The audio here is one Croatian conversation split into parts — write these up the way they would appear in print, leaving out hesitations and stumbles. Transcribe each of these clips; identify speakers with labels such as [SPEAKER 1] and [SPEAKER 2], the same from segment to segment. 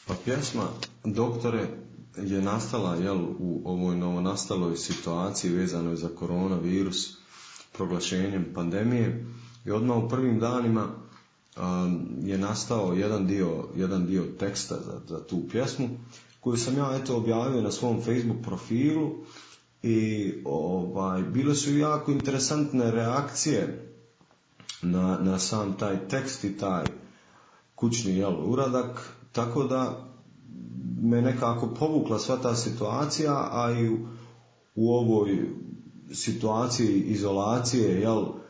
[SPEAKER 1] Pa pjesma Doktore je nastala u ovoj novonastaloj situaciji vezanoj za koronavirus, proglašenjem pandemije, i odmah u prvim danima je nastao jedan dio teksta za tu pjesmu koju sam ja objavio na svom Facebook profilu i bile su jako interesantne reakcije na sam taj tekst i taj kućni uradak, tako da me nekako povukla sva ta situacija, a i u ovoj situaciji izolacije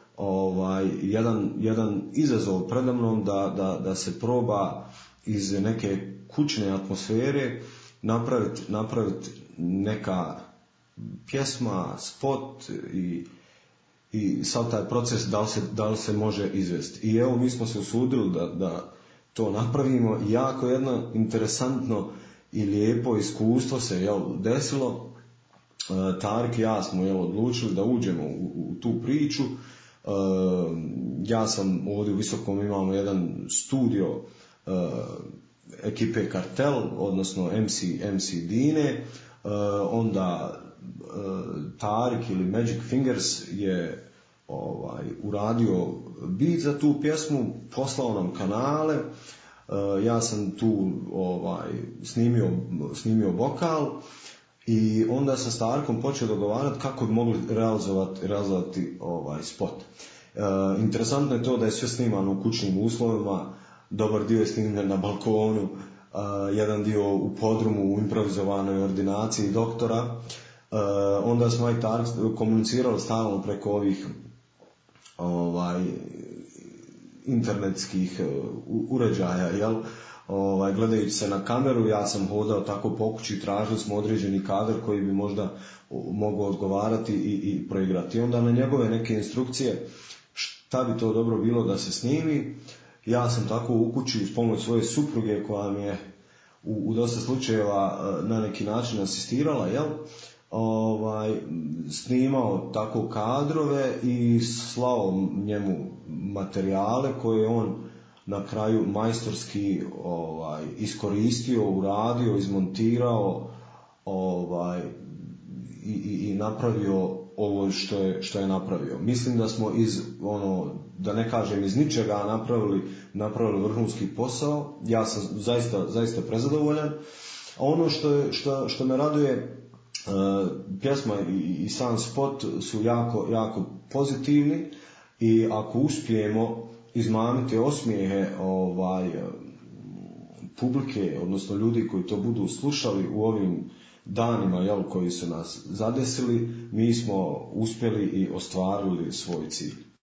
[SPEAKER 1] jedan izazov predamnom da se proba iz neke kućne atmosfere napraviti neka pjesma, spot i sav taj proces da li se može izvesti. I evo, mi smo se usudili da to napravimo. Jako jedno interesantno i lijepo iskustvo se desilo. Tarik i ja smo odlučili da uđemo u tu priču. Ja sam ovdje u Visokom, imamo jedan studio ekipe Kartel, odnosno MC Dine, onda Tarik ili Magic Fingers je uradio beat za tu pjesmu, poslao nam kanale, ja sam tu snimio vokal i onda sam s Tarikom počeo dogovarati kako bi mogli realizovati spot. Interesantno je to da je sve snimano u kućnim uslovima, dobar dio je snimljen na balkonu, jedan dio u podrumu u improvizovanoj ordinaciji doktora. Onda smo i Tarik komunicirali stalno preko ovih internetskih uređaja, gledajući se na kameru. Ja sam hodao tako po kući, tražili smo određeni kadar koji bi možda mogao odgovarati i proigrati. Onda na njegove neke instrukcije šta bi to dobro bilo da se snimi, ja sam tako u kući uz pomoć svoje supruge, koja mi je u dosta slučajeva na neki način asistirala, snimao tako kadrove i slao njemu materijale koje on na kraju majstorski iskoristio, uradio, izmontirao i napravio ovo što je napravio. Mislim da smo da ne kažem iz ničega napravili vrhunski posao. Ja sam zaista prezadovoljan. A ono što me raduje, pjesma i sam spot su jako pozitivni, i ako uspijemo izmamiti osmijehe publike, odnosno ljudi koji to budu slušali u ovim danima koji su nas zadesili, mi smo uspjeli i ostvarili svoj cilj.